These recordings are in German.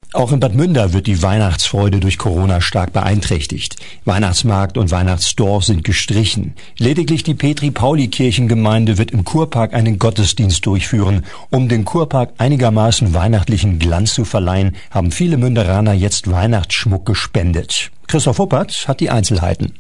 Auch in Bad Münder wird die Weihnachtsfreude durch Corona stark beeinträchtigt. Weihnachtsmarkt und Weihnachtsdorf sind gestrichen. Lediglich die Petri-Pauli-Kirchengemeinde wird im Kurpark einen Gottesdienst durchführen. Um den Kurpark einigermaßen weihnachtlichen Glanz zu verleihen, haben viele Münderaner jetzt Weihnachtsschmuck gespendet. Christoph Huppert hat die Einzelheiten.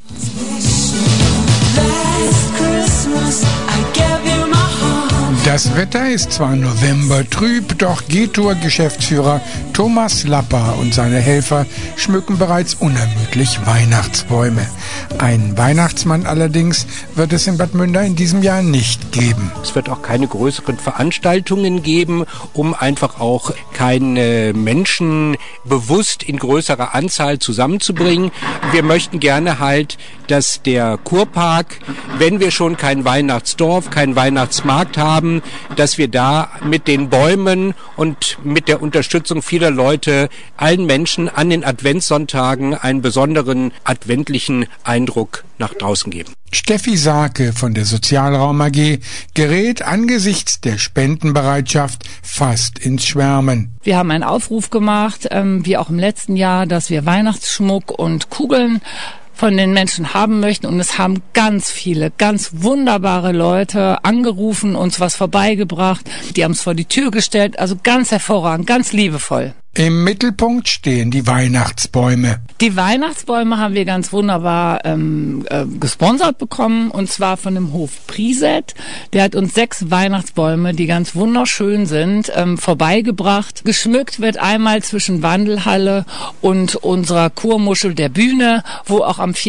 Das Wetter ist zwar November trüb, doch Getour-Geschäftsführer Thomas Lapper und seine Helfer schmücken bereits unermüdlich Weihnachtsbäume. Einen Weihnachtsmann allerdings wird es in Bad Münder in diesem Jahr nicht geben. Es wird auch keine größeren Veranstaltungen geben, um einfach auch keine Menschen bewusst in größerer Anzahl zusammenzubringen. Wir möchten gerne halt, dass der Kurpark, wenn wir schon kein Weihnachtsdorf, keinen Weihnachtsmarkt haben, dass wir da mit den Bäumen und mit der Unterstützung vieler Leute allen Menschen an den Adventssonntagen einen besonderen adventlichen Eindruck nach draußen geben. Steffi Saake von der Sozialraum AG gerät angesichts der Spendenbereitschaft fast ins Schwärmen. Wir haben einen Aufruf gemacht, wie auch im letzten Jahr, dass wir Weihnachtsschmuck und Kugeln von den Menschen haben möchten, und es haben ganz viele, ganz wunderbare Leute angerufen, uns was vorbeigebracht, die haben es vor die Tür gestellt, also ganz hervorragend, ganz liebevoll. Im Mittelpunkt stehen die Weihnachtsbäume. Die Weihnachtsbäume haben wir ganz wunderbar gesponsert bekommen, und zwar von dem Hof Priset. Der hat uns 6 Weihnachtsbäume, die ganz wunderschön sind, vorbeigebracht. Geschmückt wird einmal zwischen Wandelhalle und unserer Kurmuschel der Bühne, wo auch am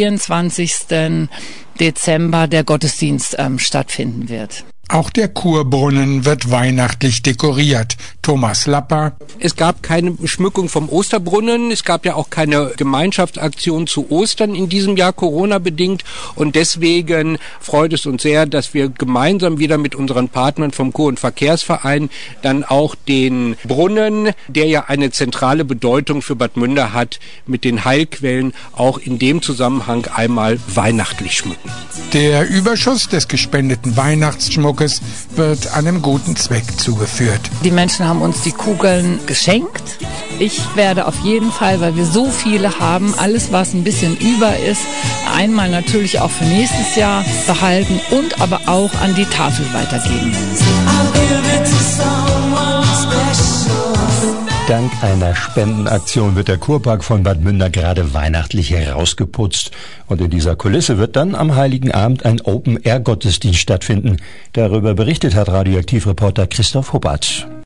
24. Dezember der Gottesdienst stattfinden wird. Auch der Kurbrunnen wird weihnachtlich dekoriert. Thomas Lapper. Es gab keine Schmückung vom Osterbrunnen. Es gab ja auch keine Gemeinschaftsaktion zu Ostern in diesem Jahr, Corona-bedingt. Und deswegen freut es uns sehr, dass wir gemeinsam wieder mit unseren Partnern vom Kur- und Verkehrsverein dann auch den Brunnen, der ja eine zentrale Bedeutung für Bad Münder hat, mit den Heilquellen auch in dem Zusammenhang einmal weihnachtlich schmücken. Der Überschuss des gespendeten Weihnachtsschmucks wird einem guten Zweck zugeführt. Die Menschen haben uns die Kugeln geschenkt. Ich werde auf jeden Fall, weil wir so viele haben, alles, was ein bisschen über ist, einmal natürlich auch für nächstes Jahr behalten und aber auch an die Tafel weitergeben. Dank einer Spendenaktion wird der Kurpark von Bad Münder gerade weihnachtlich herausgeputzt. Und in dieser Kulisse wird dann am Heiligen Abend ein Open-Air-Gottesdienst stattfinden. Darüber berichtet hat Radioaktivreporter Christoph Huppert.